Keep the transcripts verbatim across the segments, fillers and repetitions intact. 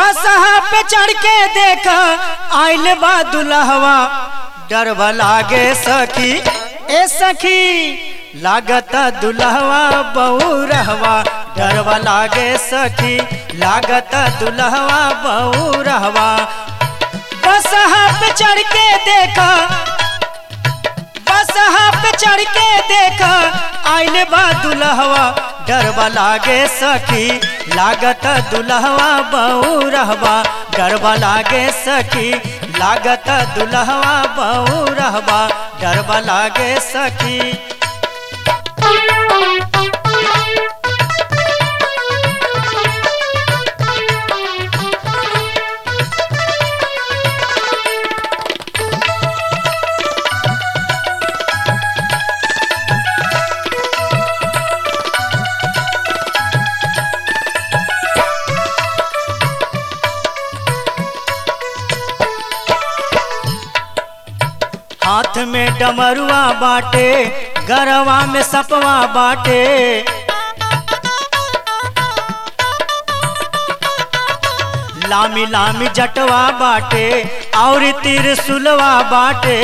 बसहा पे चढ़ के देखा आइल बा दुल्हवा डरवा लागे सखी ए सखी लागत दुल्हवा बहुरहवा डरवा लागे सखी लागत दुल्हवा बहुरहवा बसहा पे चढ़ के देखा बसहा पे चढ़ के देखा आइल बा दुल्हवा डरवा लागे सखी लागत दुल्हवा बहुरहवा डरवा लागे सखी लागत दुल्हवा बहुरहवा डरवा लागे सखी। हाथ में डमरुआ बाटे गरवा में सपवा बाटे लामी लामी जटवा बाटे और त्रिशूलवा बाटे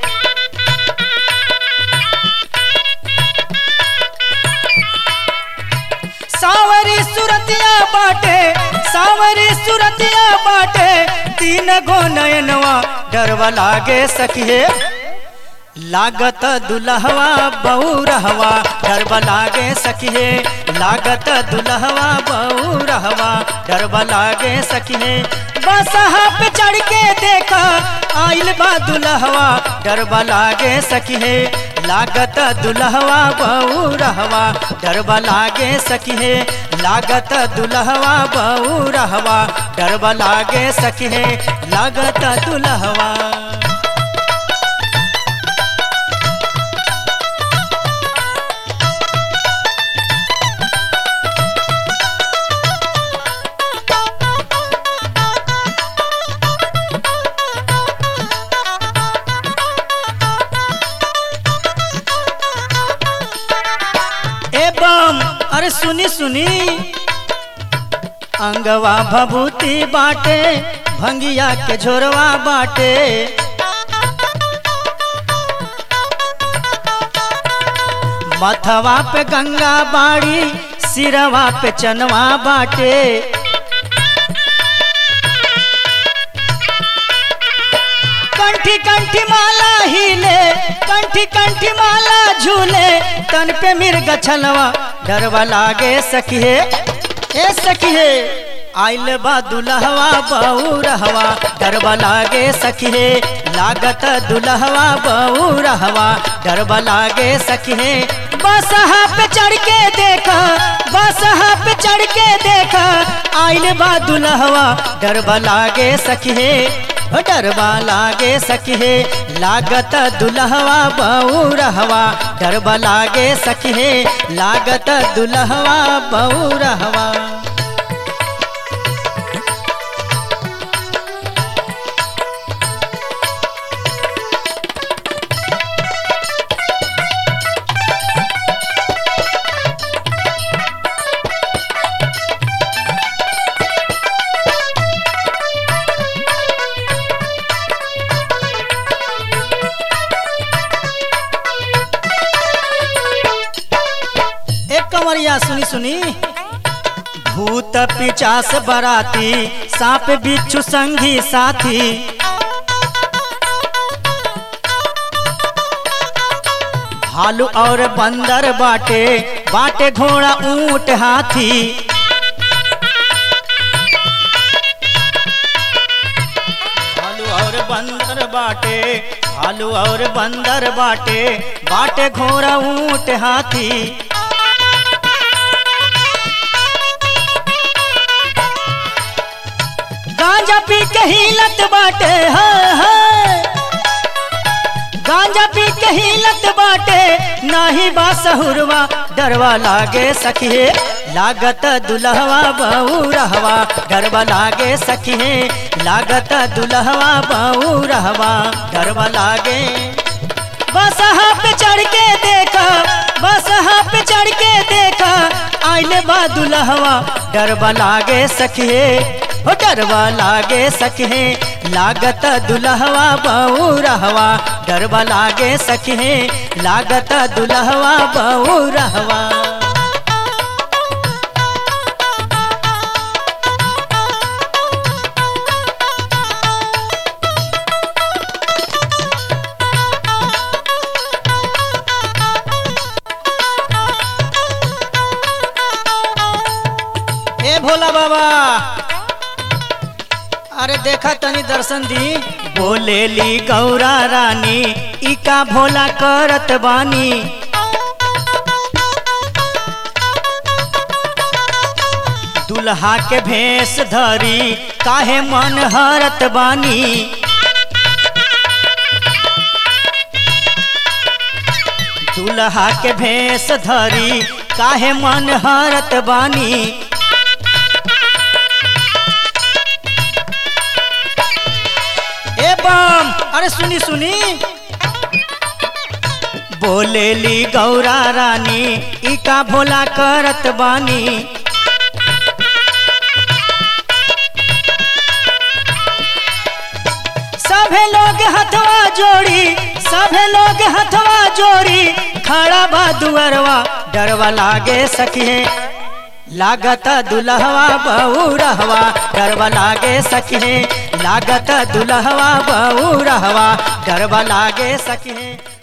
सावरी सुरतिया बाटे सावरी सुरतिया बाटे तीन गो नयनवा डरवा लागे सखिए लागत दुल्हवा बहुरहवा डरवा लागे सखिए लागत दुल्हवा बहुरहवा डरवा लागे सखिए बसहा पे चढ़ के देखा आइल बा दुल्हवा डरवा लागे सखिए लागत दुल्हवा बहुरहवा डरवा लागे सखिए लागत दुल्हवा बहुरहवा डरवा लागे सखिए लागत दुल्हवा। एवं अरे सुनी सुनी अंगवा भभूति बाटे भंगिया के झोरवा बाटे मथवा पे गंगा बाड़ी सिरवा पे चनवा बाटे कंठी कंठी माला हिले कंठी कंठी माला झूले तन पे मिर्ग छलवा डरवा लागे सखिए ए सखिए आइल बा दुल्हवा बहुरहवा डरवा लागे सखिए लागत दुल्हवा बहुरहवा डरवा लागे सखिए बसहा पे चढ़ के देखा बसहा पे चढ़ के देखा आइल बा दुल्हवा डरवा लागे सखिए डरवा लागे सखिए लागत दुल्हवा बहुरहवा डरवा लागे सखिए लागत दुल्हवा बहुरहवा। कमरिया सुनी सुनी भूत पिचास बराती सांप बिच्छू संगी साथी भालू और बंदर बाटे बाटे घोड़ा ऊंट हाथी भालू और बंदर बाटे भालू और बंदर बाटे बाटे घोड़ा ऊंट हाथी गांजा पी के हिलत बाटे हाँ हाँ गांजा पी के हिलत बाटे नाही बासहुरवा डरवा लागे सखिए लागत दुल्हवा बहुरहवा डरवा लागे सखिए लागत दुल्हवा बहुरहवा डरवा लागे बसहा पे चढ़ के देखा बसहा पे चढ़ के देखा आइले बा दुल्हवा डरवा लागे सखिए हो डरवा लागे सखे लागत दुल्हवा बहुरहवा डरवा लागे सखे लागत दुल्हवा बहुरहवा। ए भोला बाबा अरे देखा तनी दर्शन दी। बोलेली गौरा रानी इका भोला करत बानी दुल्हा के भेष धरी काहे मन हरत बानी दुल्हा के भेष धरी काहे मन हरत बानी। एवं अरे सुनी सुनी बोलेली गौरा रानी इका भोला करत बानी सभे लोग हथवा जोड़ी सभे लोग हथवा जोड़ी खड़ा बा दुअरवा डरवा लागे सखिए लागत दुल्हवा बहुरहवा डरवा लागे सखिए लागत दुल्हवा बहुरहवा डरवा लागे सखिए।